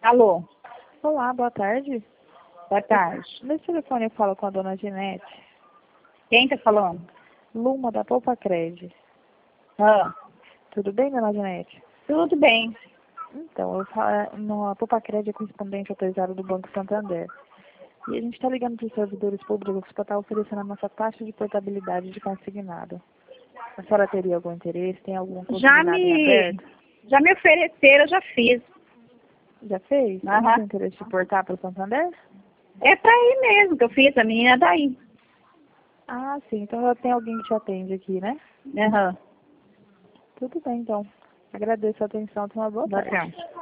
Alô, Olá, boa tarde. boa tarde. Nesse telefone eu falo com a dona Ginete. Quem tá falando? Luma, da Poupa Cred. Ah, Tudo bem, dona Ginete? tudo bem. Então, a Poupa Cred é correspondente autorizado do Banco Santander. E a gente está ligando para os servidores públicos para estar oferecendo a nossa taxa de portabilidade de consignado. A senhora teria algum interesse? Tem algum consignado em aberto? Já me ofereceram, já fiz. Já fez? Aham. Tem interesse de portar para o Santander? É pra ir mesmo que eu fiz, a menina é daí. Ah, sim. Então já tem alguém que te atende aqui, né? Aham. Tudo bem, então. Agradeço a atenção. Tenha uma boa tarde. Bacana.